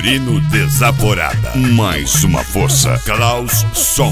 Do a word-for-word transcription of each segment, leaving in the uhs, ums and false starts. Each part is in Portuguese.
Fiorino Desaforada. Mais uma força. Klaus Som.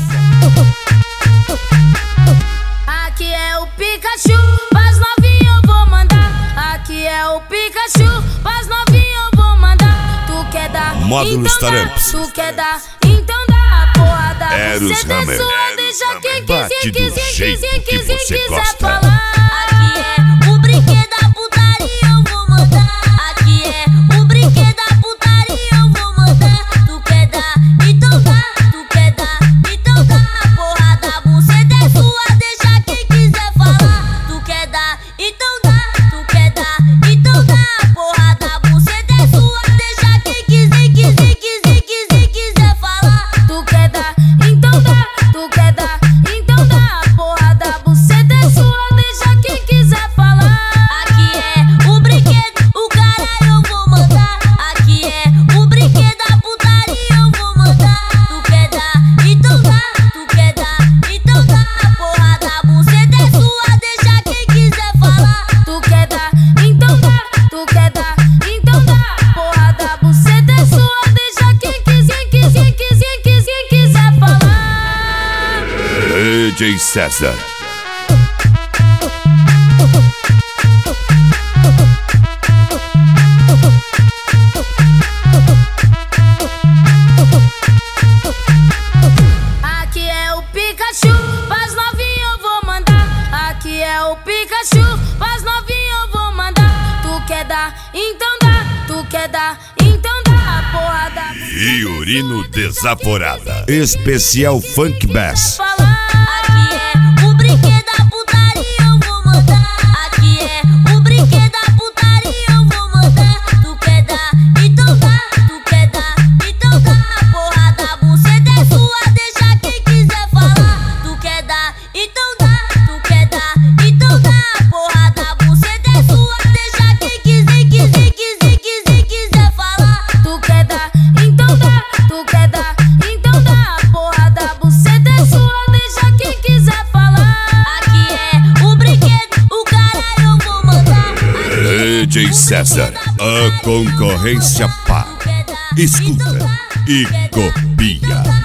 Aqui é o Pikachu, pras novinho eu vou mandar. Aqui é o Pikachu, pras novinho eu vou mandar. Tu quer dar, Módulos então dá. Taramps. Tu quer dar, então dá a porrada. Eros Você tem Hammer. sua, deixa quem Bate quiser, do quiser, jeito quiser, que quiser, você quiser gosta. falar. Aqui é o brinquedo da putaria, eu vou mandar. Aqui é o brinquedo da putaria, eu vou mandar. Tu quer dar, então dá. Tu quer dar, então dá a porrada. Você é sua, deixa quem quiser falar. Tu quer dar, então dá. Tu quer dar, então dá a porrada. Você é sua, deixa quem quiser, quiser, quiser, quiser, quiser falar. Tu quer dar, então dá. Tu quer dar, então dá a porrada. Você é sua, deixa quem quiser falar. Aqui é o brinquedo, o caralho eu vou mandar. Aqui é o brinquedo da putaria, eu vou mandar. Tu quer dar, então dá. Tu quer dar, então dá a porrada. Você é sua, deixa quem quiser falar. Tu quer dar, então dá. Tu quer dar, então dá a porrada. Você é sua, deixa quem quiser, quiser, quiser, quiser, quiser falar. D J César. Aqui é o Pikachu, pras novinho eu vou mandar. Aqui é o Pikachu, pras novinho eu vou mandar. Tu quer dar, então dá. Tu quer dar, então dá a porrada. Fiorino Desaforada. Especial Funk Bass. Falar. Aqui é o brinquedo da putaria, eu vou mandar. Aqui é o brinquedo da putaria, eu vou mandar. Tu quer dar, então dá. Tu quer dar, então dá a porrada. Você é sua, deixa quem quiser falar. Tu quer dar, então dá. Tu quer dar, então dá a porrada. Você é sua, deixa quem quiser, quiser, quiser, quiser, quiser falar. Tu quer dar, então dá. Tu quer dar, então dá a porrada. Você é sua, deixa quem quiser falar. Aqui é o brinquedo, o caralho eu vou mandar. D J César. A concorrência pá. Escuta e copia.